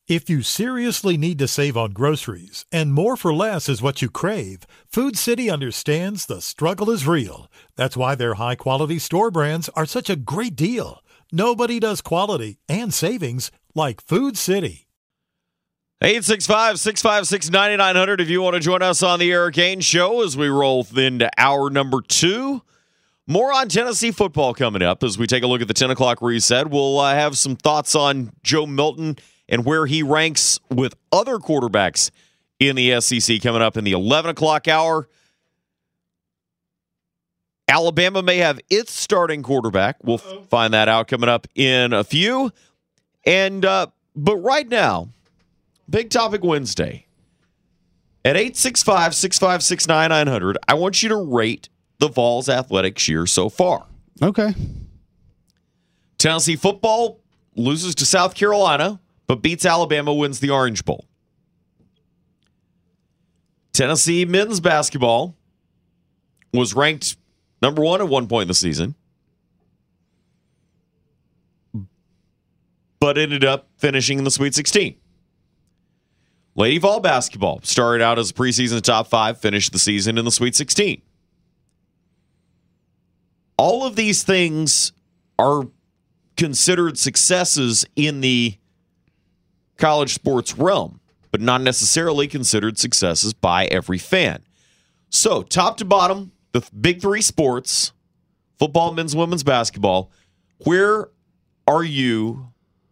If you seriously need to save on groceries, and more for less is what you crave, Food City understands the struggle is real. That's why their high-quality store brands are such a great deal. Nobody does quality and savings like Food City. 865-656-9900 if you want to join us on the Eric Ainge Show as we roll into hour number 2. More on Tennessee football coming up as we take a look at the 10 o'clock reset. We'll have some thoughts on Joe Milton and where he ranks with other quarterbacks in the SEC coming up in the 11 o'clock hour. Alabama may have its starting quarterback. We'll find that out coming up in a few. But right now, Big Topic Wednesday. At 865-656-9900, I want you to rate the Vols athletics year so far. Okay. Tennessee football loses to South Carolina, but beats Alabama, wins the Orange Bowl. Tennessee men's basketball was ranked number 1 at one point in the season, but ended up finishing in the Sweet 16. Lady Vol basketball started out as a preseason top 5, finished the season in the Sweet 16. All of these things are considered successes in the college sports realm, but not necessarily considered successes by every fan. So, top to bottom, the big 3 sports, football, men's, women's basketball, where are you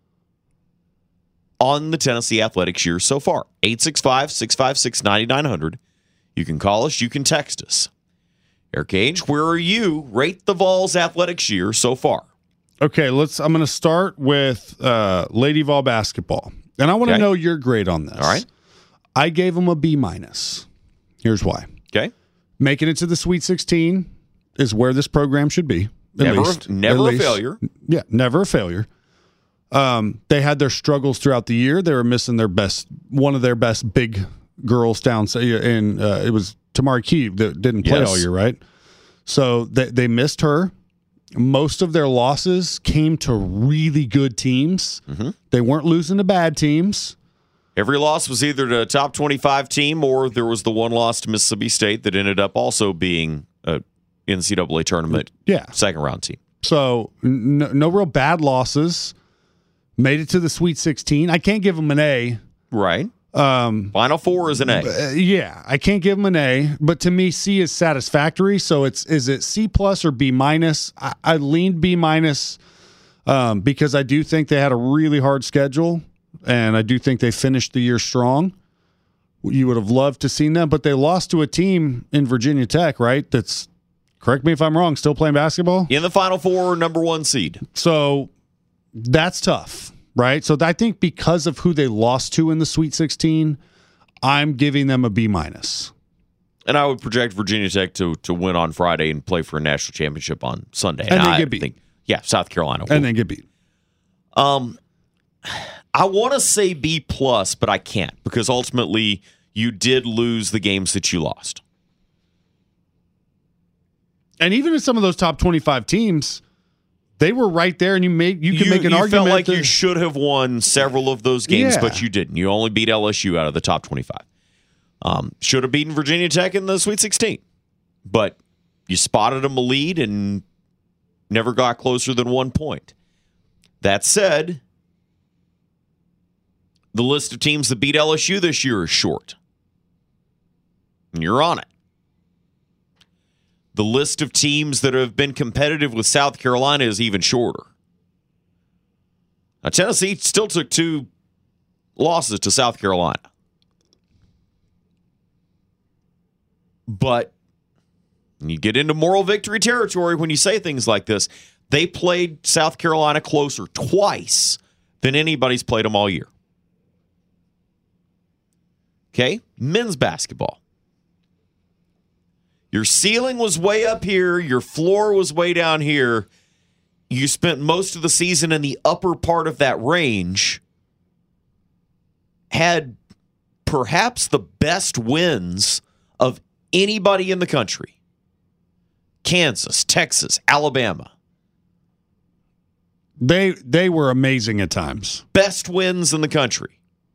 on the Tennessee athletics year so far? 865-656-9900. You can call us, you can text us. Eric Ainge, where are you? Rate the Vols athletics year so far. Okay, I'm going to start with Lady Vol basketball. And I want to know your grade on this. All right. I gave them a B-. Here's why. Okay. Making it to the Sweet 16 is where this program should be. Never a failure. Yeah, never a failure. They had their struggles throughout the year. They were missing one of their best big girls down, and it was Tamari Key that didn't play all year, right? So they missed her. Most of their losses came to really good teams. Mm-hmm. They weren't losing to bad teams. Every loss was either to a top 25 team or there was the one loss to Mississippi State that ended up also being a NCAA tournament second round team. So no real bad losses. Made it to the Sweet 16. I can't give them an A. Right. Final 4 is an A. I can't give them an A, but to me, C is satisfactory. So is it C plus or B minus? I leaned B minus because I do think they had a really hard schedule, and I do think they finished the year strong. You would have loved to seen them, but they lost to a team in Virginia Tech, right? That's, correct me if I'm wrong, still playing basketball? In the Final 4, number 1 seed. So that's tough. Right, so I think because of who they lost to in the Sweet 16, I'm giving them a B minus. And I would project Virginia Tech to win on Friday and play for a national championship on Sunday. And they get beat. South Carolina will. And then get beat. I want to say B plus, but I can't because ultimately you did lose the games that you lost. And even in some of those top 25 teams, they were right there, and you could make an argument. You felt like you should have won several of those games, but you didn't. You only beat LSU out of the top 25. Should have beaten Virginia Tech in the Sweet 16, but you spotted them a lead and never got closer than 1 point. That said, the list of teams that beat LSU this year is short, and you're on it. The list of teams that have been competitive with South Carolina is even shorter. Now, Tennessee still took 2 losses to South Carolina. But you get into moral victory territory when you say things like this. They played South Carolina closer twice than anybody's played them all year. Okay? Men's basketball. Your ceiling was way up here. Your floor was way down here. You spent most of the season in the upper part of that range. Had perhaps the best wins of anybody in the country. Kansas, Texas, Alabama. They were amazing at times. Best wins in the country.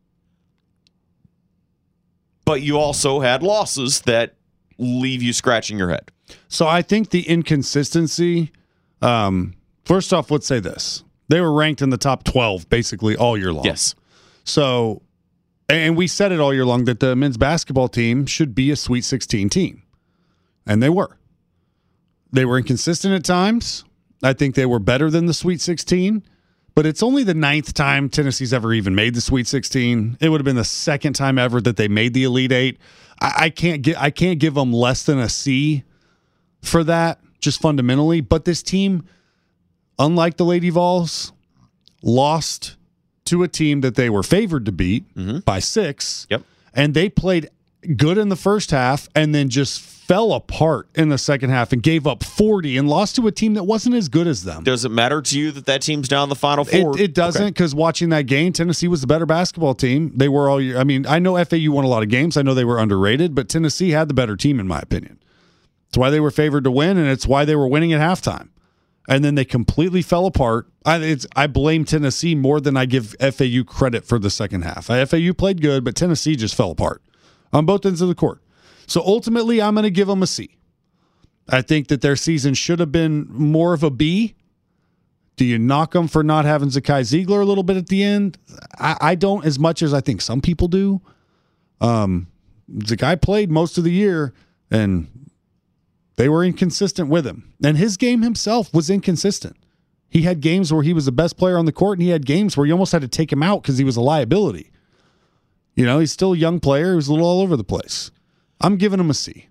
but you also had losses that leave you scratching your head. So I think the inconsistency, first off, let's say this. They were ranked in the top 12 basically all year long. Yes. So, and we said it all year long that the men's basketball team should be a Sweet 16 team. And they were. They were inconsistent at times. I think they were better than the Sweet 16. But it's only the 9th time Tennessee's ever even made the Sweet 16. It would have been the 2nd time ever that they made the Elite Eight. I can't give them less than a C for that, just fundamentally. But this team, unlike the Lady Vols, lost to a team that they were favored to beat by 6. Yep. And they played good in the first half and then just fell apart in the second half and gave up 40 and lost to a team that wasn't as good as them. Does it matter to you that team's down the Final Four? It doesn't, because watching that game, Tennessee was the better basketball team. They were all year. I mean, I know FAU won a lot of games. I know they were underrated, but Tennessee had the better team, in my opinion. It's why they were favored to win, and it's why they were winning at halftime. And then they completely fell apart. I blame Tennessee more than I give FAU credit for the second half. FAU played good, but Tennessee just fell apart on both ends of the court. So ultimately, I'm going to give them a C. I think that their season should have been more of a B. Do you knock them for not having Zakai Ziegler a little bit at the end? I don't, as much as I think some people do. Zakai played most of the year, and they were inconsistent with him. And his game himself was inconsistent. He had games where he was the best player on the court, and he had games where you almost had to take him out because he was a liability. You know, he's still a young player. He was a little all over the place. I'm giving him a C.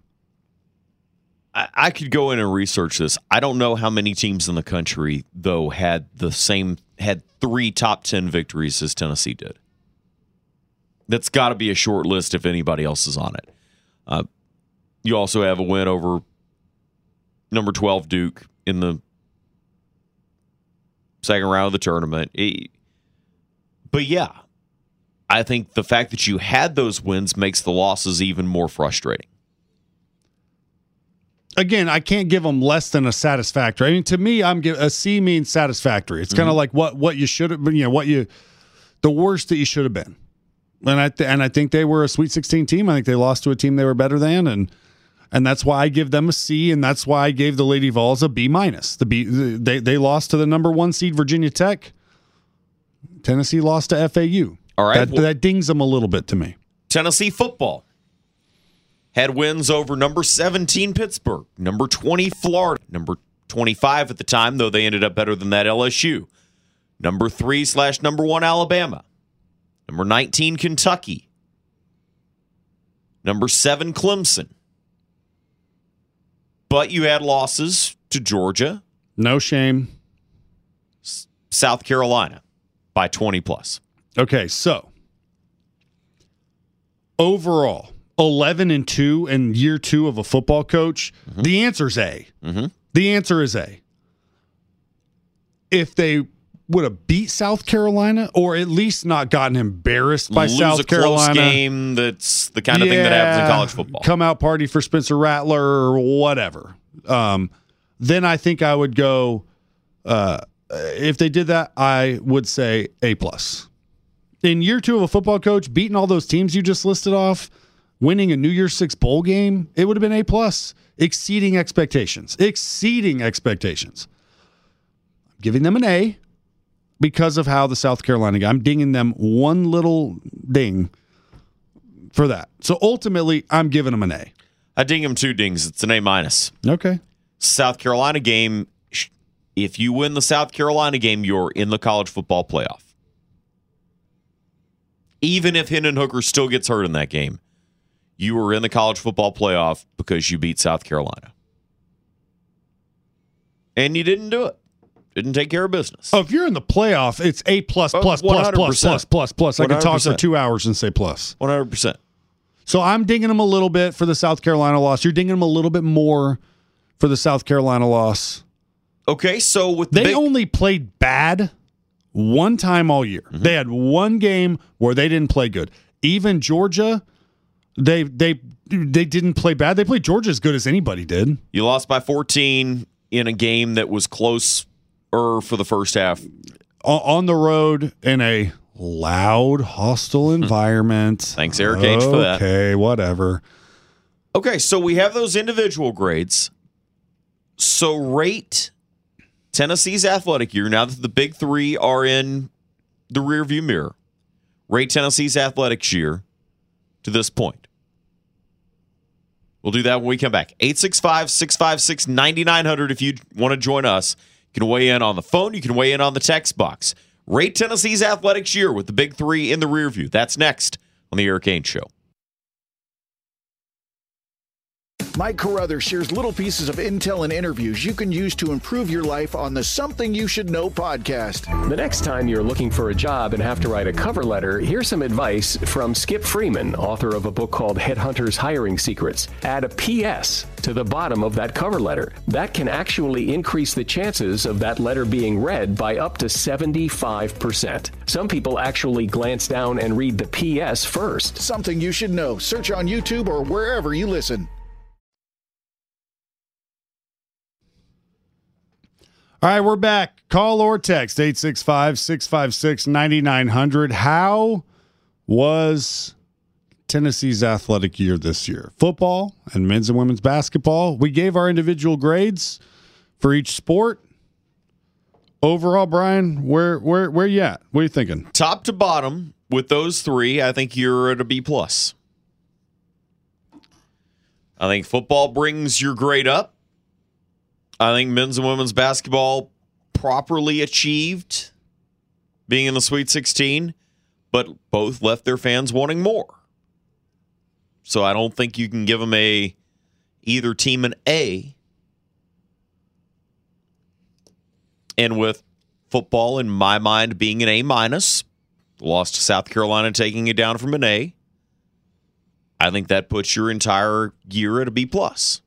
I could go in and research this. I don't know how many teams in the country, though, had 3 top 10 victories as Tennessee did. That's got to be a short list if anybody else is on it. You also have a win over number 12 Duke in the second round of the tournament. But yeah, I think the fact that you had those wins makes the losses even more frustrating. Again, I can't give them less than a satisfactory. I mean, to me, a C means satisfactory. It's kind of like what you should have been, the worst that you should have been. And I think they were a Sweet 16 team. I think they lost to a team they were better than, and that's why I give them a C, and that's why I gave the Lady Vols a B minus. They lost to the number 1 seed Virginia Tech. Tennessee lost to FAU. All right, that dings them a little bit to me. Tennessee football had wins over number 17 Pittsburgh, number 20 Florida, number 25 at the time, though they ended up better than that, LSU, number 3/number 1 Alabama, number 19 Kentucky, number 7 Clemson. But you had losses to Georgia. No shame. South Carolina by 20 plus. Okay, so overall, 11-2 in year 2 of a football coach. Mm-hmm. The answer is A. Mm-hmm. The answer is A. If they would have beat South Carolina, or at least not gotten embarrassed by South Carolina, close game, that's the kind of thing that happens in college football. Come out party for Spencer Rattler or whatever. Then I think I would go. If they did that, I would say A+. In year 2 of a football coach, beating all those teams you just listed off, winning a New Year's 6 bowl game, it would have been A+. Exceeding expectations. I'm giving them an A because of how the South Carolina guy. I'm dinging them one little ding for that. So ultimately, I'm giving them an A. I ding them 2 dings. It's an A-. Okay. South Carolina game, if you win the South Carolina game, you're in the college football playoff. Even if Hendon Hooker still gets hurt in that game, you were in the college football playoff because you beat South Carolina. And you didn't do it. Didn't take care of business. Oh, if you're in the playoff, it's A++++++++++. I could talk for 2 hours and say plus. 100%. So I'm dinging them a little bit for the South Carolina loss. You're dinging them a little bit more for the South Carolina loss. Okay, so with they only played bad one time all year. Mm-hmm. They had one game where they didn't play good. Even Georgia, they didn't play bad. They played Georgia as good as anybody did. You lost by 14 in a game that was close for the first half. On the road in a Loud, hostile environment. Thanks, Eric H., for that. Okay, whatever. Okay, so we have those individual grades. So rate Tennessee's athletic year, now that the big three are in the rearview mirror. Rate Tennessee's athletics year to this point. We'll do that when we come back. 865-656-9900 if you want to join us. You can weigh in on the phone. You can weigh in on the text box. Rate Tennessee's athletics year with the big three in the rearview. That's next on the Eric Ainge Show. Mike Carruthers shares little pieces of intel and interviews you can use to improve your life on the Something You Should Know podcast. The next time you're looking for a job and have to write a cover letter, here's some advice from Skip Freeman, author of a book called Headhunters Hiring Secrets. Add a PS to the bottom of that cover letter. That can actually increase the chances of that letter being read by up to 75%. Some people actually glance down and read the PS first. Something You Should Know. Search on YouTube or wherever you listen. All right, we're back. Call or text 865-656-9900. How was Tennessee's athletic year this year? Football and men's and women's basketball. We gave our individual grades for each sport. Overall, Brian, where you at? What are you thinking? Top to bottom, with those three, I think you're at a B+. I think football brings your grade up. I think men's and women's basketball properly achieved being in the Sweet 16, but both left their fans wanting more. So I don't think you can give them either team an A. And with football, in my mind, being an A-, lost to South Carolina, taking it down from an A, I think that puts your entire year at a B+.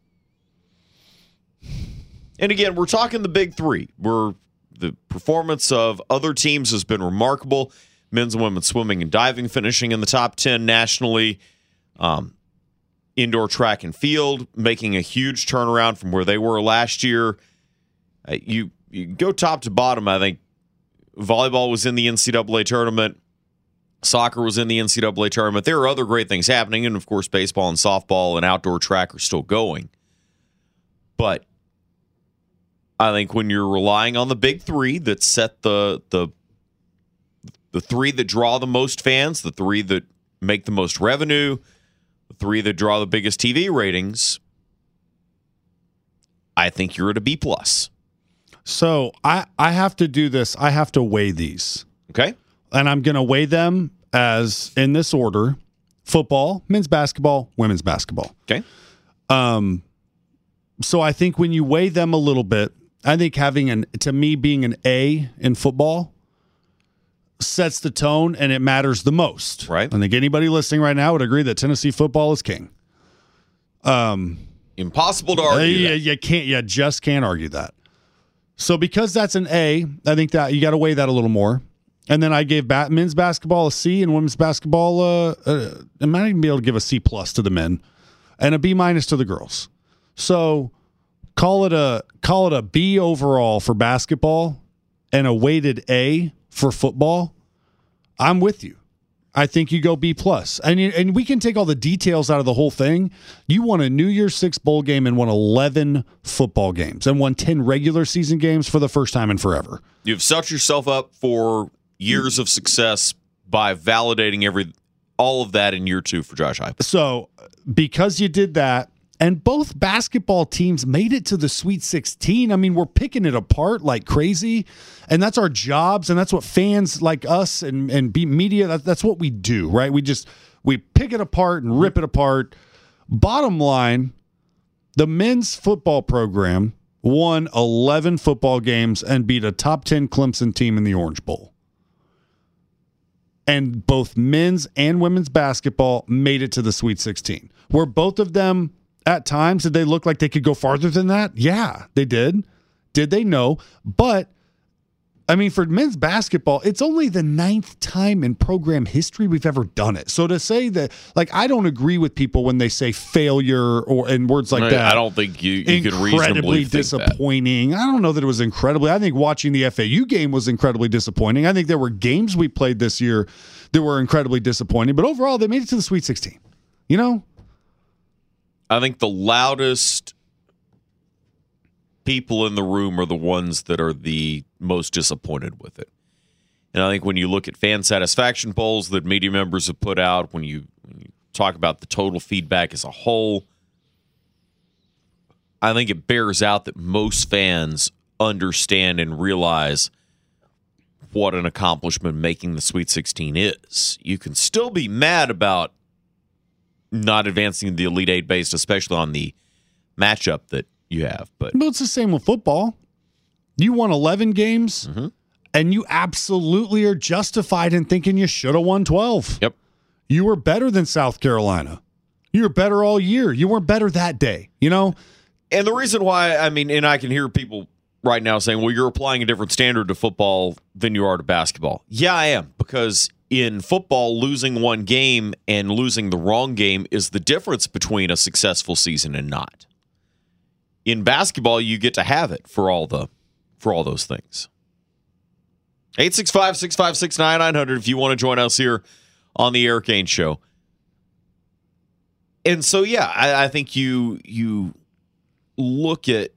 And again, we're talking the big three. The performance of other teams has been remarkable. Men's and women's swimming and diving finishing in the top 10 nationally. Indoor track and field making a huge turnaround from where they were last year. You go top to bottom, I think volleyball was in the NCAA tournament. Soccer was in the NCAA tournament. There are other great things happening. And, of course, baseball and softball and outdoor track are still going. But I think when you're relying on the big three that set the three that draw the most fans, the three that make the most revenue, the three that draw the biggest TV ratings, I think you're at a B+. So I have to do this. I have to weigh these. Okay. And I'm going to weigh them as in this order: football, men's basketball, women's basketball. Okay. So I think when you weigh them a little bit, I think to me, being an A in football sets the tone and it matters the most. Right. I think anybody listening right now would agree that Tennessee football is king. Impossible to argue that. You just can't argue that. So because that's an A, I think that you got to weigh that a little more. And then I gave men's basketball a C and women's basketball, I might even be able to give a C+ to the men and a B- to the girls. So call it a B overall for basketball and a weighted A for football. I'm with you. I think you go B+. And we can take all the details out of the whole thing. You won a New Year's Six bowl game and won 11 football games and won 10 regular season games for the first time in forever. You've set yourself up for years of success by validating all of that in year 2 for Josh Heupel. So because you did that, and both basketball teams made it to the Sweet 16. I mean, we're picking it apart like crazy, and that's our jobs, and that's what fans like us and media, that's what we do, right? We pick it apart and rip it apart. Bottom line, the men's football program won 11 football games and beat a top 10 Clemson team in the Orange Bowl. And both men's and women's basketball made it to the Sweet 16. Were both of them at times, did they look like they could go farther than that? Yeah, they did. Did they? No. But I mean, for men's basketball, it's only the 9th time in program history we've ever done it. So to say that, like, I don't agree with people when they say failure and words like that. I don't think you could reasonably think disappointing. I don't know that it was incredibly. I think watching the FAU game was incredibly disappointing. I think there were games we played this year that were incredibly disappointing. But overall, they made it to the Sweet 16. You know? I think the loudest people in the room are the ones that are the most disappointed with it. And I think when you look at fan satisfaction polls that media members have put out, when you talk about the total feedback as a whole, I think it bears out that most fans understand and realize what an accomplishment making the Sweet 16 is. You can still be mad about not advancing the Elite Eight based, especially on the matchup that you have. But it's the same with football. You won 11 games, and you absolutely are justified in thinking you should have won 12. Yep. You were better than South Carolina. You were better all year. You weren't better that day, you know? And the reason why, I mean, and I can hear people right now saying, well, you're applying a different standard to football than you are to basketball. Yeah, I am, because in football, losing one game and losing the wrong game is the difference between a successful season and not. In basketball, you get to have it for all those things. 865-656-9900 if you want to join us here on the Eric Ainge Show. And so, yeah, I think you look at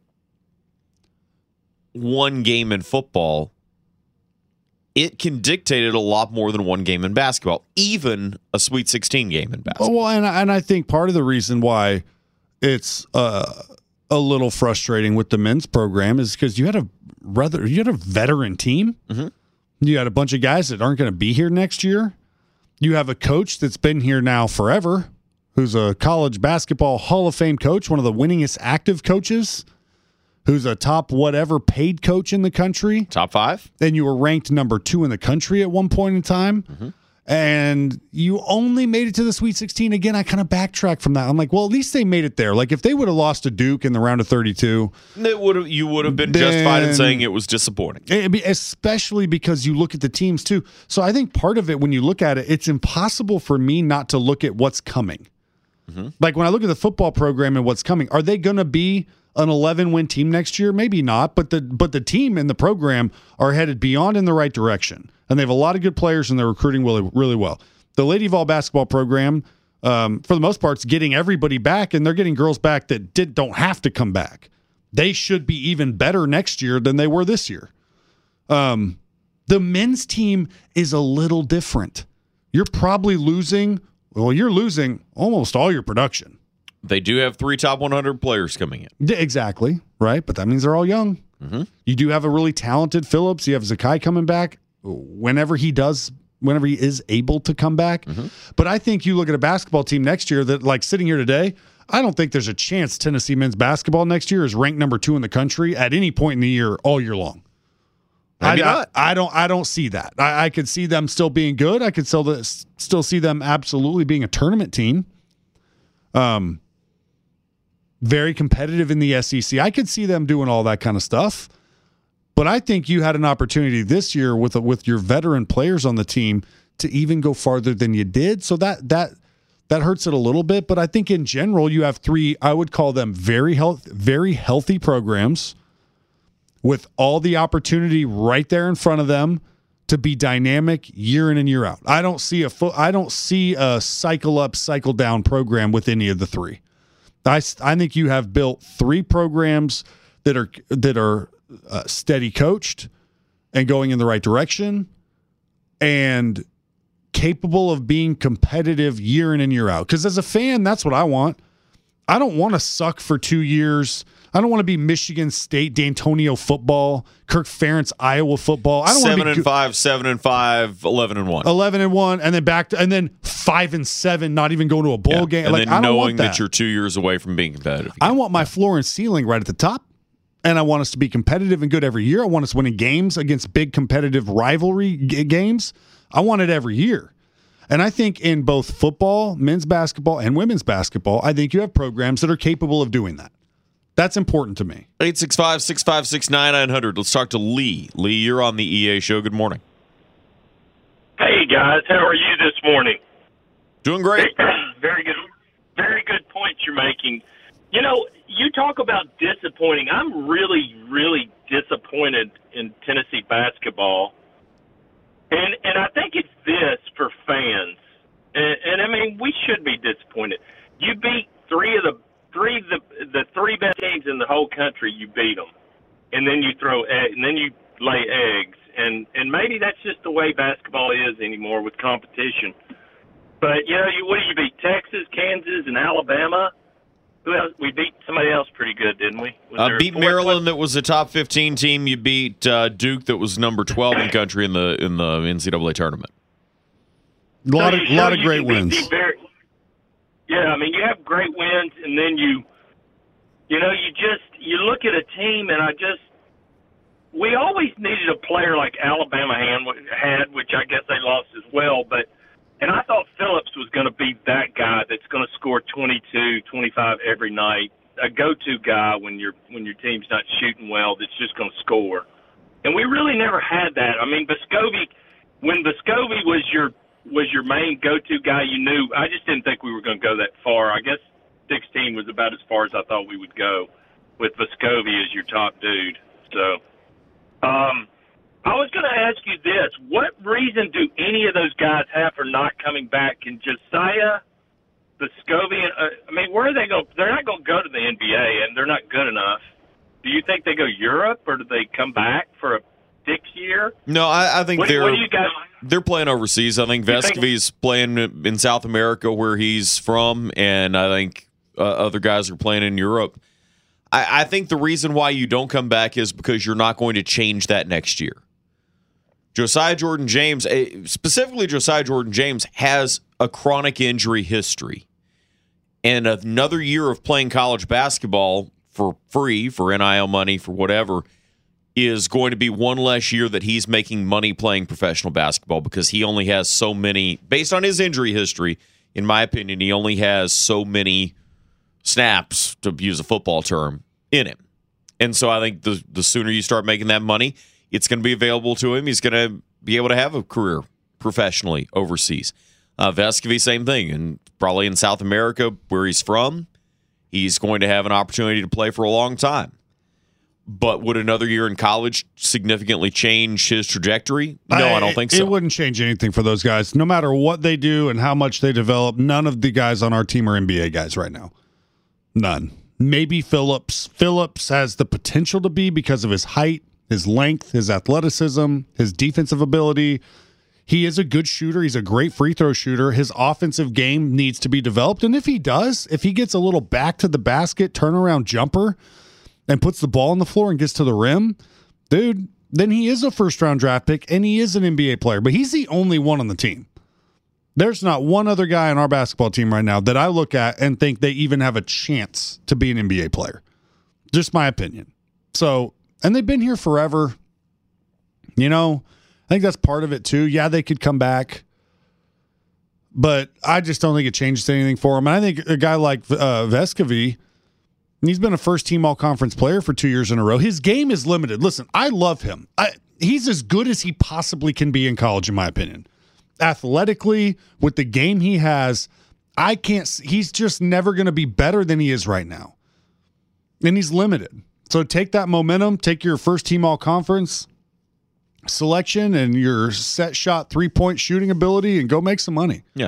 one game in football, it can dictate it a lot more than one game in basketball, even a Sweet 16 game in basketball. Well, and I think part of the reason why it's a little frustrating with the men's program is because you had a veteran team. Mm-hmm. You had a bunch of guys that aren't going to be here next year. You have a coach that's been here now forever, who's a college basketball Hall of Fame coach, one of the winningest active coaches, who's a top whatever paid coach in the country. Top 5. Then you were ranked number 2 in the country at one point in time. Mm-hmm. And you only made it to the Sweet 16. Again, I kind of backtrack from that. I'm like, well, at least they made it there. Like, if they would have lost to Duke in the round of 32, you would have been justified in saying it was disappointing. Especially because you look at the teams, too. So I think part of it, when you look at it, it's impossible for me not to look at what's coming. Mm-hmm. Like, when I look at the football program and what's coming, are they going to be an 11-win team next year? Maybe not, but the team and the program are headed beyond in the right direction, and they have a lot of good players, and they're recruiting really, really well. The Lady Vol basketball program, for the most part, is getting everybody back, and they're getting girls back that don't have to come back. They should be even better next year than they were this year. The men's team is a little different. You're probably losing almost all your production. They do have 3 top 100 players coming in. Exactly, right? But that means they're all young. Mm-hmm. You do have a really talented Phillips. You have Zakai coming back whenever he is able to come back. Mm-hmm. But I think you look at a basketball team next year that, like, sitting here today, I don't think there's a chance Tennessee men's basketball next year is ranked number 2 in the country at any point in the year all year long. Maybe not. I don't see that. I could see them still being good. I could still see them absolutely being a tournament team. Very competitive in the SEC. I could see them doing all that kind of stuff. But I think you had an opportunity this year with your veteran players on the team to even go farther than you did. So that hurts it a little bit. But I think in general, you have 3, I would call them very healthy programs with all the opportunity right there in front of them to be dynamic year in and year out. I don't see a cycle up, cycle down program with any of the 3. I think you have built 3 programs that are steady coached and going in the right direction and capable of being competitive year in and year out. Because as a fan, that's what I want. I don't want to suck for 2 years. I don't want to be Michigan State, D'Antonio football, Kirk Ferentz, Iowa football. I don't want to be 7-5, 7-5, 11-1, 11-1, and then 5-7, not even going to a bowl game. And like, then knowing that you're 2 years away from being competitive. I want my floor and ceiling right at the top, and I want us to be competitive and good every year. I want us winning games against big competitive rivalry games. I want it every year. And I think in both football, men's basketball, and women's basketball, I think you have programs that are capable of doing that. That's important to me. 865-656-9900. Let's talk to Lee. Lee, you're on the EA show. Good morning. Hey, guys. How are you this morning? Doing great. Very good. Very good points you're making. You know, you talk about disappointing. I'm really, really disappointed in Tennessee basketball. And I think it's this for fans. And I mean, we should be disappointed. You beat the three best teams in the whole country. You beat them, and then you lay eggs, and maybe that's just the way basketball is anymore with competition. But you know, what do you beat? Texas, Kansas, and Alabama. Who else? We beat somebody else pretty good, didn't we? Beat Maryland, that was a top 15 team. You beat Duke, that was number 12 in the country in the NCAA tournament. A lot of great wins. Yeah, I mean, you have great wins, and then you look at a team, and we always needed a player like Alabama had, which I guess they lost as well, and I thought Phillips was going to be that guy that's going to score 22, 25 every night, a go-to guy when your team's not shooting well that's just going to score. And we really never had that. I mean, when Vescovi was your main go-to guy, you knew. I just didn't think we were going to go that far. I guess 16 was about as far as I thought we would go with Vescovi as your top dude. So, I was going to ask you this. What reason do any of those guys have for not coming back? Can Josiah, Vescovi, where are they going? They're not going to go to the NBA, and they're not good enough. Do you think they go Europe, or do they come back for a 6 year? No, I think what do you guys? They're playing overseas. I think Vescovi's playing in South America, where he's from, and I think other guys are playing in Europe. I think the reason why you don't come back is because you're not going to change that next year. Josiah Jordan-James, specifically Josiah Jordan-James, has a chronic injury history. And another year of playing college basketball for free, for NIL money, for whatever, is going to be one less year that he's making money playing professional basketball, because he only has so many, based on his injury history, in my opinion, he only has so many snaps, to use a football term, in him. And so I think the sooner you start making that money, it's going to be available to him. He's going to be able to have a career professionally overseas. Vescovi, same thing. And probably in South America, where he's from, he's going to have an opportunity to play for a long time. But would another year in college significantly change his trajectory? No, I don't think so. It wouldn't change anything for those guys. No matter what they do and how much they develop, none of the guys on our team are NBA guys right now. None. Maybe Phillips. Phillips has the potential to be, because of his height, his length, his athleticism, his defensive ability. He is a good shooter. He's a great free throw shooter. His offensive game needs to be developed. And if he does, if he gets a little back to the basket, turnaround jumper, and puts the ball on the floor and gets to the rim, dude, then he is a first-round draft pick, and he is an NBA player. But he's the only one on the team. There's not one other guy on our basketball team right now that I look at and think they even have a chance to be an NBA player. Just my opinion. So, and they've been here forever. You know, I think that's part of it too. Yeah, they could come back, but I just don't think it changes anything for them. And I think a guy like Vescovi, he's been a first-team all-conference player for 2 years in a row. His game is limited. Listen, I love him. He's as good as he possibly can be in college, in my opinion. Athletically, with the game he has, he's just never going to be better than he is right now. And he's limited. So take that momentum, take your first-team all-conference selection and your set shot three-point shooting ability, and go make some money. Yeah.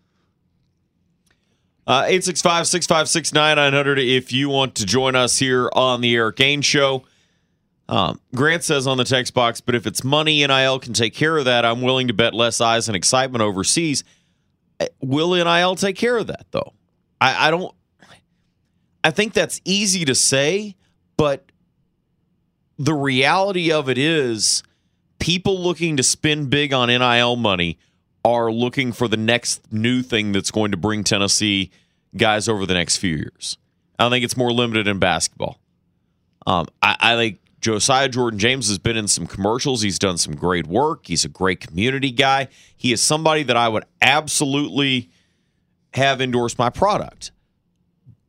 865-656-9900 if you want to join us here on the Eric Ainge Show. Grant says on the text box, but if it's money, NIL can take care of that. I'm willing to bet less eyes and excitement overseas. Will NIL take care of that, though? I think that's easy to say, but the reality of it is people looking to spend big on NIL money are looking for the next new thing that's going to bring Tennessee guys over the next few years. I think it's more limited in basketball. I think Josiah Jordan-James has been in some commercials. He's done some great work. He's a great community guy. He is somebody that I would absolutely have endorse my product.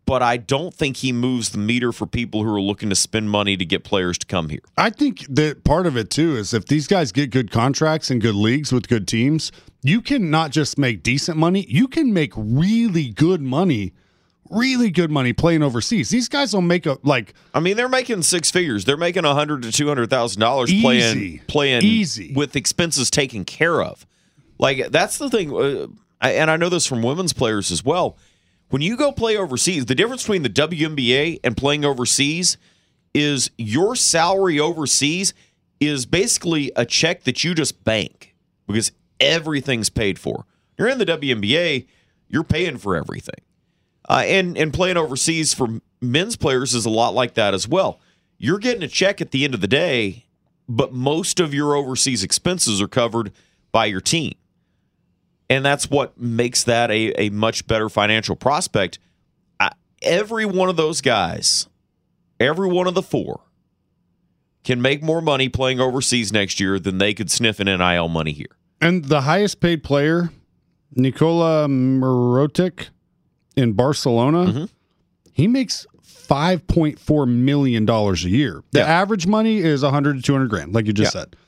but I don't think he moves the meter for people who are looking to spend money to get players to come here. I think that part of it, too, is if these guys get good contracts and good leagues with good teams, you can not just make decent money, you can make really good money playing overseas. These guys will make they're making six figures. They're making $100,000 to $200,000 playing easy with expenses taken care of. Like, that's the thing, and I know this from women's players as well. When you go play overseas, the difference between the WNBA and playing overseas is your salary overseas is basically a check that you just bank because everything's paid for. You're in the WNBA, you're paying for everything. And playing overseas for men's players is a lot like that as well. You're getting a check at the end of the day, but most of your overseas expenses are covered by your team. And that's what makes that a much better financial prospect. Every one of those guys, every one of the four, can make more money playing overseas next year than they could sniff in NIL money here. And the highest paid player, Nikola Mirotic in Barcelona, he makes $5.4 million a year. The average money is $100,000 to $200,000, like you just said.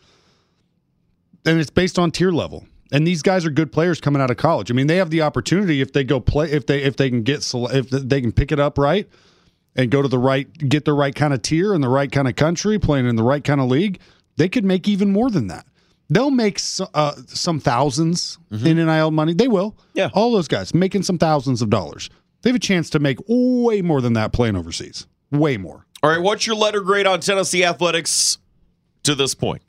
And it's based on tier level. And these guys are good players coming out of college. I mean, they have the opportunity if they go play, if they can pick it up right and go to get the right kind of tier in the right kind of country, playing in the right kind of league, they could make even more than that. They'll make some thousands in NIL money. They will. Yeah. All those guys making some thousands of dollars. They have a chance to make way more than that playing overseas. Way more. All right, what's your letter grade on Tennessee athletics to this point?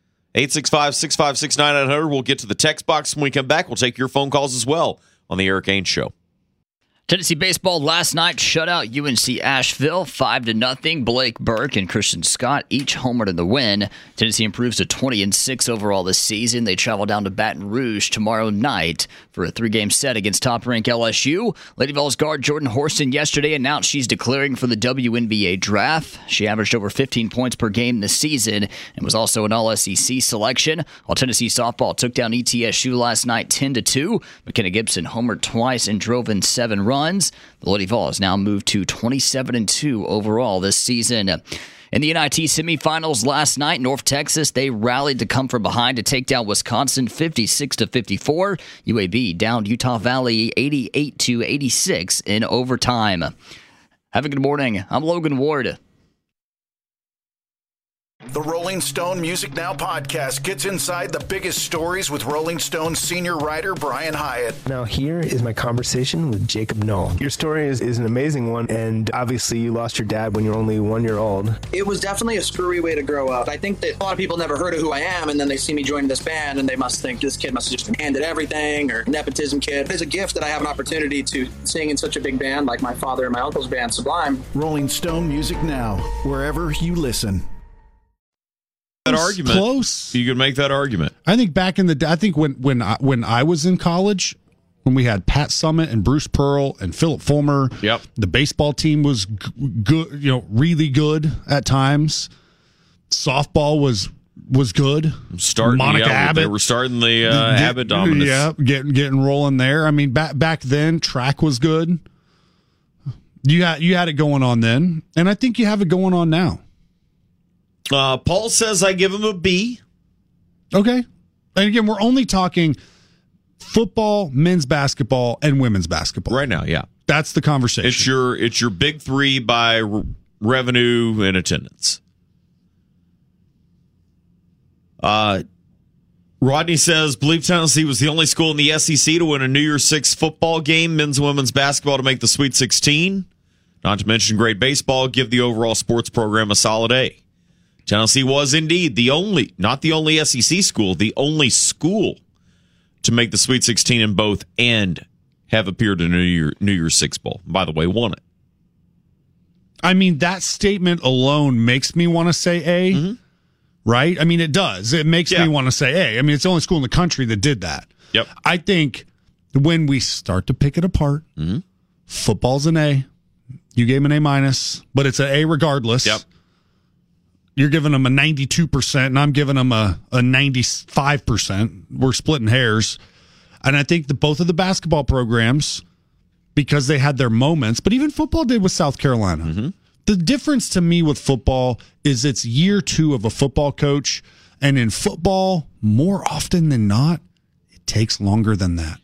865-656-9900. We'll get to the text box when we come back. We'll take your phone calls as well on the Eric Ainge Show. Tennessee baseball last night shut out UNC Asheville 5-0. Blake Burke and Christian Scott each homered in the win. Tennessee improves to 20-6 overall this season. They travel down to Baton Rouge tomorrow night for a 3-game set against top-ranked LSU. Lady Vols guard Jordan Horston yesterday announced she's declaring for the WNBA draft. She averaged over 15 points per game this season and was also an All-SEC selection. While Tennessee softball took down ETSU last night 10-2. McKenna Gibson homered twice and drove in 7 runs. The Lady Vols now moved to 27-2 overall this season. In the NIT semifinals last night, North Texas, they rallied to come from behind to take down Wisconsin 56-54. UAB downed Utah Valley 88-86 in overtime. Have a good morning. I'm Logan Ward. The Rolling Stone Music Now podcast gets inside the biggest stories with Rolling Stone senior writer Brian Hyatt. Now here is my conversation with Jacob Knoll. Your story is an amazing one, and obviously you lost your dad when you were only 1 year old. It was definitely a screwy way to grow up. I think that a lot of people never heard of who I am, and then they see me joining this band, and they must think this kid must have just been handed everything, or nepotism kid. It's a gift that I have an opportunity to sing in such a big band like my father and my uncle's band, Sublime. Rolling Stone Music Now, wherever you listen. That argument. Close. You could make that argument. I think back in the day, I think when I was in college, when we had Pat Summitt and Bruce Pearl and Philip Fulmer, the baseball team was good, really good at times. Softball was good. Monica Abbott. They were starting the Abbott dominance. Yeah, getting rolling there. I mean, back then, track was good. You had it going on then, and I think you have it going on now. Paul says I give him a B. Okay. And again, we're only talking football, men's basketball, and women's basketball. Right now, yeah. That's the conversation. It's your big three by revenue and attendance. Rodney says, believe Tennessee was the only school in the SEC to win a New Year's Six football game, men's and women's basketball to make the Sweet 16. Not to mention great baseball, give the overall sports program a solid A. Tennessee was indeed not the only SEC school, the only school to make the Sweet 16 in both and have appeared in a New Year's Six Bowl. By the way, won it. I mean, that statement alone makes me want to say A, right? I mean, it does. It makes me want to say A. I mean, it's the only school in the country that did that. Yep. I think when we start to pick it apart, football's an A. You gave him an A-, but it's an A regardless. Yep. You're giving them a 92%, and I'm giving them a 95%. We're splitting hairs. And I think that both of the basketball programs, because they had their moments, but even football did with South Carolina. Mm-hmm. The difference to me with football is it's year 2 of a football coach, and in football, more often than not, it takes longer than that.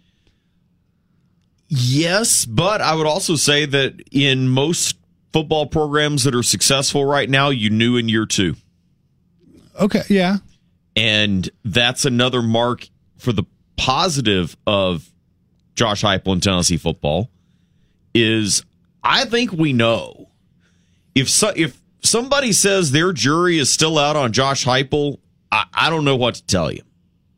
Yes, but I would also say that in most football programs that are successful right now, you knew in year 2. Okay, yeah. And that's another mark for the positive of Josh Heupel in Tennessee football is I think we know. If somebody says their jury is still out on Josh Heupel, I don't know what to tell you.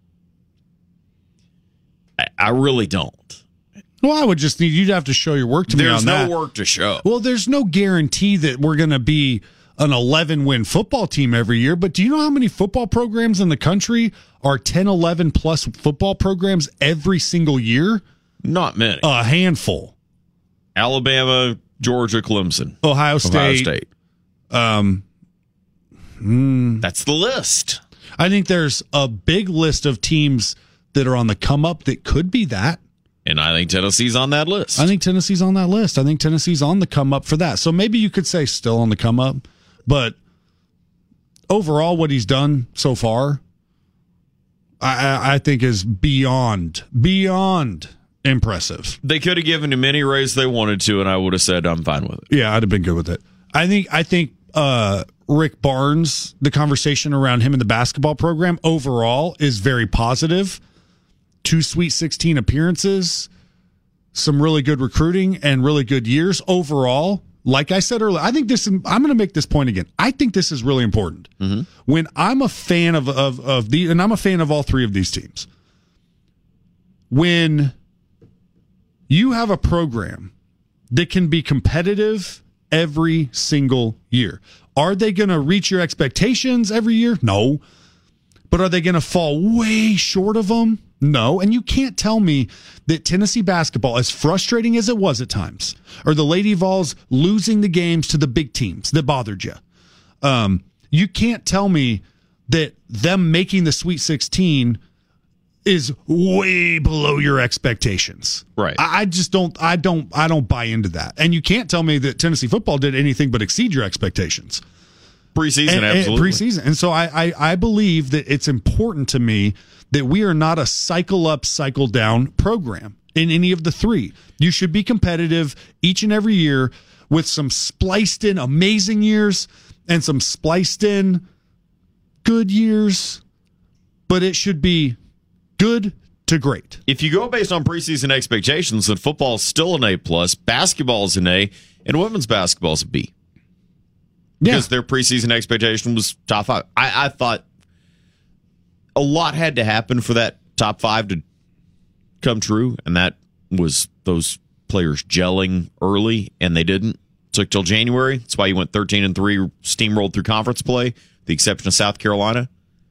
I really don't. Well, I would just need you'd have to show your work to me on that. There's no work to show. Well, there's no guarantee that we're going to be an 11-win football team every year, but do you know how many football programs in the country are 10, 11-plus football programs every single year? Not many. A handful. Alabama, Georgia, Clemson. Ohio State. That's the list. I think there's a big list of teams that are on the come-up that could be that. And I think Tennessee's on that list. I think Tennessee's on that list. I think Tennessee's on the come-up for that. So maybe you could say still on the come-up, but overall what he's done so far, I think is beyond impressive. They could have given him any raise they wanted to, and I would have said I'm fine with it. Yeah, I'd have been good with it. I think Rick Barnes, the conversation around him in the basketball program overall is very positive. 2 Sweet 16 appearances, some really good recruiting, and really good years overall. Like I said earlier, I think this. I'm going to make this point again. I think this is really important. Mm-hmm. When I'm a fan of the, and I'm a fan of all 3 of these teams. When you have a program that can be competitive every single year, are they going to reach your expectations every year? No. But are they going to fall way short of them? No. And you can't tell me that Tennessee basketball, as frustrating as it was at times, or the Lady Vols losing the games to the big teams that bothered you, you can't tell me that them making the Sweet 16 is way below your expectations. Right. I just don't buy into that. And you can't tell me that Tennessee football did anything but exceed your expectations. Preseason, absolutely. Preseason. And so I believe that it's important to me that we are not a cycle up, cycle down program in any of the 3. You should be competitive each and every year with some spliced in amazing years and some spliced in good years, but it should be good to great. If you go based on preseason expectations, then football is still an A+, basketball is an A, and women's basketball is a B. Because their preseason expectation was top 5. I thought a lot had to happen for that top 5 to come true, and that was those players gelling early, and they didn't. Took till January. That's why you went 13-3, steamrolled through conference play, the exception of South Carolina.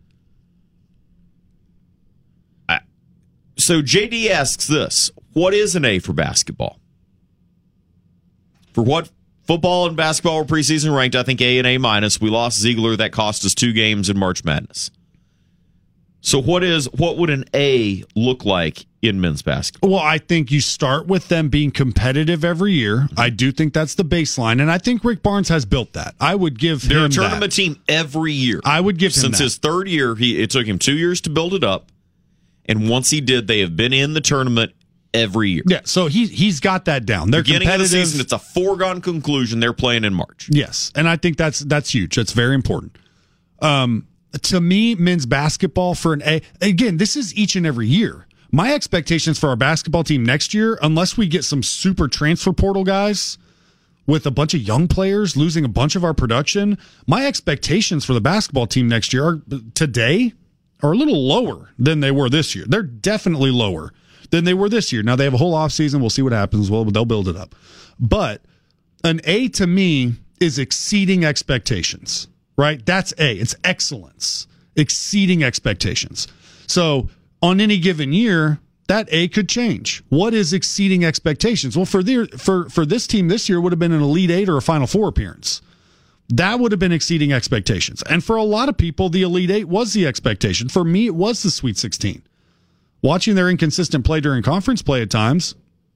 So JD asks this, what is an A for basketball? For what football and basketball were preseason ranked, I think A and A-. We lost Ziegler. That cost us 2 games in March Madness. So what would an A look like in men's basketball? Well, I think you start with them being competitive every year. Mm-hmm. I do think that's the baseline, and I think Rick Barnes has built that. I would give him that. They're a tournament team every year. I would give him that. Since his 3rd year, it took him 2 years to build it up, and once he did, they have been in the tournament every year. Yeah, so he's got that down. They're beginning competitive. Of the season, it's a foregone conclusion. They're playing in March. Yes, and I think that's huge. That's very important. To me, men's basketball for an A, again, this is each and every year. My expectations for our basketball team next year, unless we get some super transfer portal guys with a bunch of young players losing a bunch of our production, my expectations for the basketball team next year are a little lower than they were this year. They're definitely lower than they were this year. Now, they have a whole offseason. We'll see what happens. Well, they'll build it up. But an A to me is exceeding expectations, right? That's A. It's excellence, exceeding expectations. So on any given year, that A could change. What is exceeding expectations? Well, for this team this year, would have been an Elite 8 or a Final 4 appearance. That would have been exceeding expectations. And for a lot of people, the Elite 8 was the expectation. For me, it was the Sweet 16. Watching their inconsistent play during conference play at times,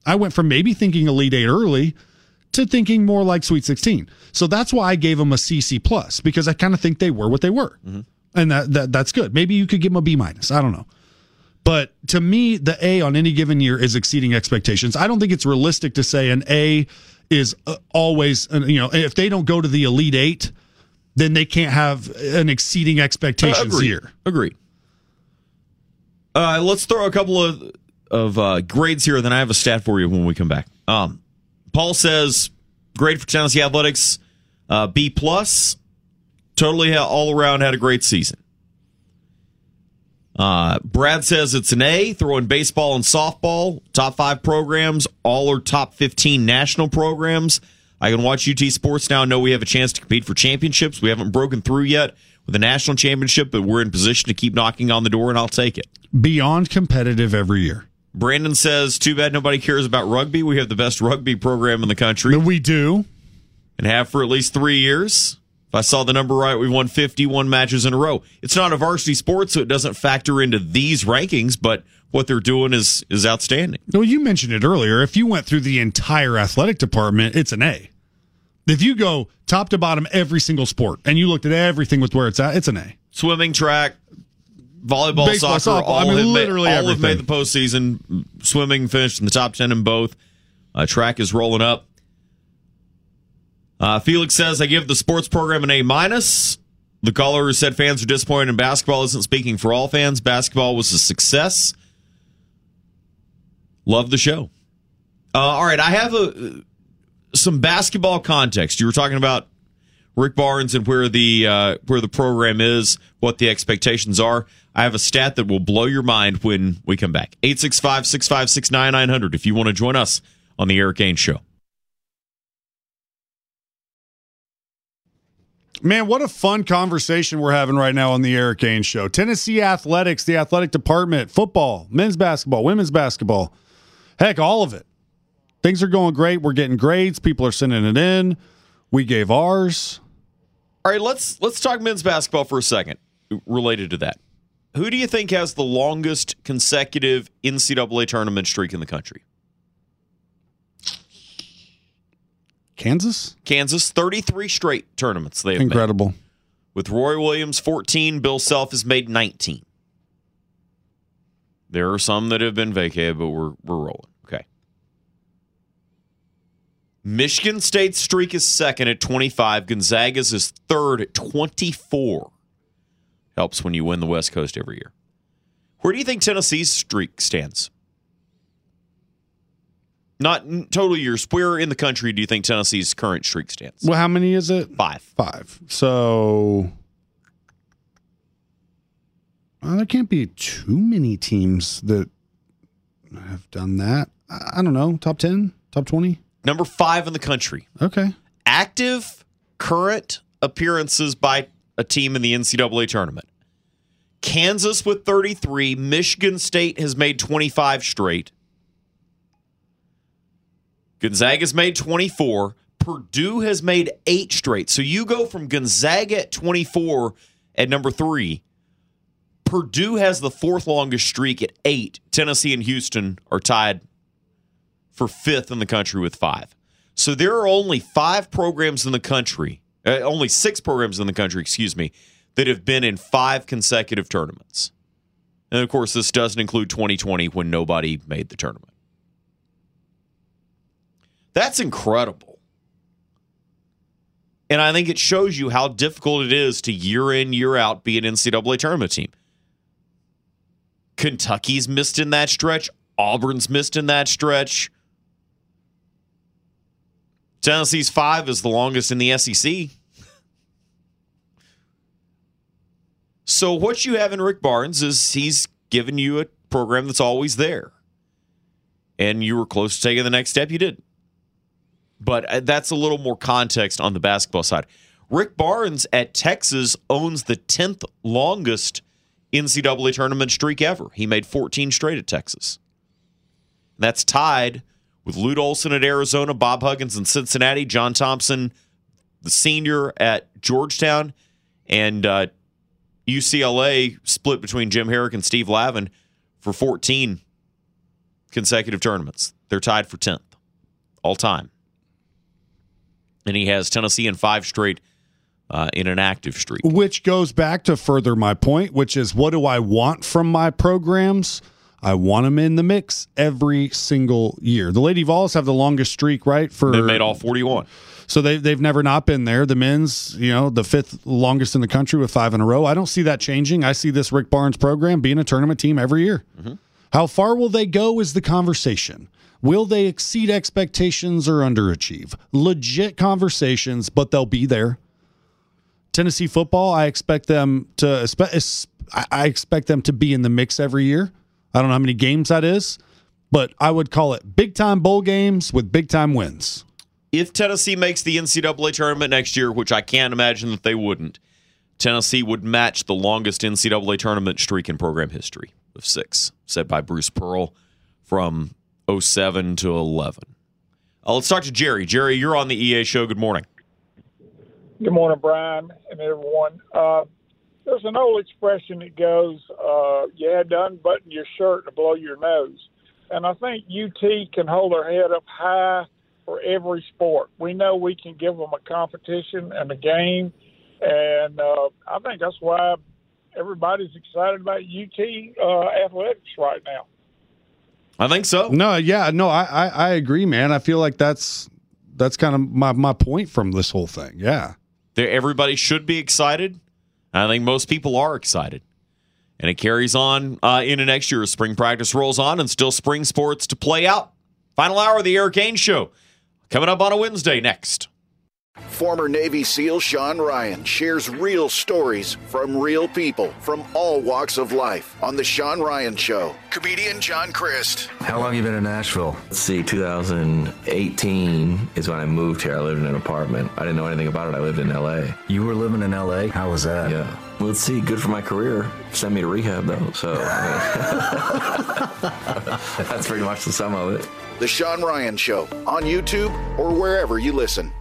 I went from maybe thinking Elite Eight early to thinking more like Sweet 16. So that's why I gave them a CC plus, because I kind of think they were what they were. Mm-hmm. And that's good. Maybe you could give them a B minus. I don't know. But to me, the A on any given year is exceeding expectations. I don't think it's realistic to say an A is always, if they don't go to the Elite Eight, then they can't have an exceeding expectations year. Agreed. Let's throw a couple of grades here, then I have a stat for you when we come back. Paul says, grade for Tennessee Athletics, B plus. Totally all around had a great season. Brad says it's an A, throw in baseball and softball, top 5 programs, all are top 15 national programs. I can watch UT Sports now and know we have a chance to compete for championships. We haven't broken through yet with a national championship, but we're in position to keep knocking on the door, and I'll take it. Beyond competitive every year. Brandon says, too bad nobody cares about rugby. We have the best rugby program in the country. We do. And have for at least 3 years. If I saw the number right, we won 51 matches in a row. It's not a varsity sport, so it doesn't factor into these rankings, but what they're doing is outstanding. Well, you mentioned it earlier. If you went through the entire athletic department, it's an A. If you go top to bottom every single sport, and you looked at everything with where it's at, it's an A. Swimming, track, volleyball, baseball, soccer, all have made the postseason. Swimming finished in the top 10 in both. Track is rolling up. Felix says, I give the sports program an A minus. The caller who said fans are disappointed in basketball isn't speaking for all fans. Basketball was a success. Love the show. All right, I have some basketball context. You were talking about Rick Barnes and where the program is, what the expectations are. I have a stat that will blow your mind when we come back. 865-656-9900 if you want to join us on the Eric Ainge Show. Man, what a fun conversation we're having right now on the Eric Ainge Show. Tennessee Athletics, the athletic department, football, men's basketball, women's basketball. Heck, all of it. Things are going great. We're getting grades. People are sending it in. We gave ours. All right, let's talk men's basketball for a second related to that. Who do you think has the longest consecutive NCAA tournament streak in the country? Kansas, 33 straight tournaments they've incredible made. With Roy Williams 14, Bill Self has made 19. There are some that have been vacated, but we're rolling. Okay. Michigan State's streak is second at 25. Gonzaga's is third at 24. Helps when you win the West Coast every year. Where do you think Tennessee's streak stands? Not total years. Where in the country do you think Tennessee's current streak stands? Well, how many is it? 5. So there can't be too many teams that have done that. I don't know. Top 10? Top 20? Number 5 in the country. Okay. Active current appearances by a team in the NCAA tournament. Kansas with 33. Michigan State has made 25 straight. Gonzaga's made 24. Purdue has made 8 straight. So you go from Gonzaga at 24 at number 3. Purdue has the 4th longest streak at 8. Tennessee and Houston are tied for 5th in the country with 5. So there are only 5 programs in the country, only 6 programs in the country, that have been in 5 consecutive tournaments. And of course, this doesn't include 2020 when nobody made the tournament. That's incredible. And I think it shows you how difficult it is to year in, year out be an NCAA tournament team. Kentucky's missed in that stretch. Auburn's missed in that stretch. Tennessee's 5 is the longest in the SEC. So what you have in Rick Barnes is he's given you a program that's always there. And you were close to taking the next step. You didn't. But that's a little more context on the basketball side. Rick Barnes at Texas owns the 10th longest NCAA tournament streak ever. He made 14 straight at Texas. And that's tied with Lute Olson at Arizona, Bob Huggins in Cincinnati, John Thompson, the senior at Georgetown, and UCLA split between Jim Herrick and Steve Lavin for 14 consecutive tournaments. They're tied for 10th all time. And he has Tennessee in 5 straight in an active streak. Which goes back to further my point, which is what do I want from my programs? I want them in the mix every single year. The Lady Vols have the longest streak, right? They made all 41. So they've never not been there. The men's, the 5th longest in the country with 5 in a row. I don't see that changing. I see this Rick Barnes program being a tournament team every year. Mm-hmm. How far will they go is the conversation. Will they exceed expectations or underachieve? Legit conversations, but they'll be there. Tennessee football, I expect them to be in the mix every year. I don't know how many games that is, but I would call it big-time bowl games with big-time wins. If Tennessee makes the NCAA tournament next year, which I can't imagine that they wouldn't, Tennessee would match the longest NCAA tournament streak in program history of 6, set by Bruce Pearl from 07 to 11. Let's talk to Jerry. Jerry, you're on the EA show. Good morning. Good morning, Brian and everyone. There's an old expression that goes, you had to unbutton your shirt to blow your nose. And I think UT can hold their head up high for every sport. We know we can give them a competition and a game. And I think that's why everybody's excited about UT athletics right now. I think so. I agree, man. I feel like that's kind of my point from this whole thing. Yeah. Everybody should be excited. I think most people are excited. And it carries on into next year as spring practice rolls on and still spring sports to play out. Final hour of the Eric Ainge Show. Coming up on a Wednesday next. Former Navy SEAL Sean Ryan shares real stories from real people from all walks of life on The Sean Ryan Show. Comedian John Christ. How long have you been in Nashville? Let's see, 2018 is when I moved here. I lived in an apartment. I didn't know anything about it. I lived in L.A. You were living in L.A.? How was that? Yeah. Well, let's see, good for my career. Send me to rehab, though, so that's pretty much the sum of it. The Sean Ryan Show on YouTube or wherever you listen.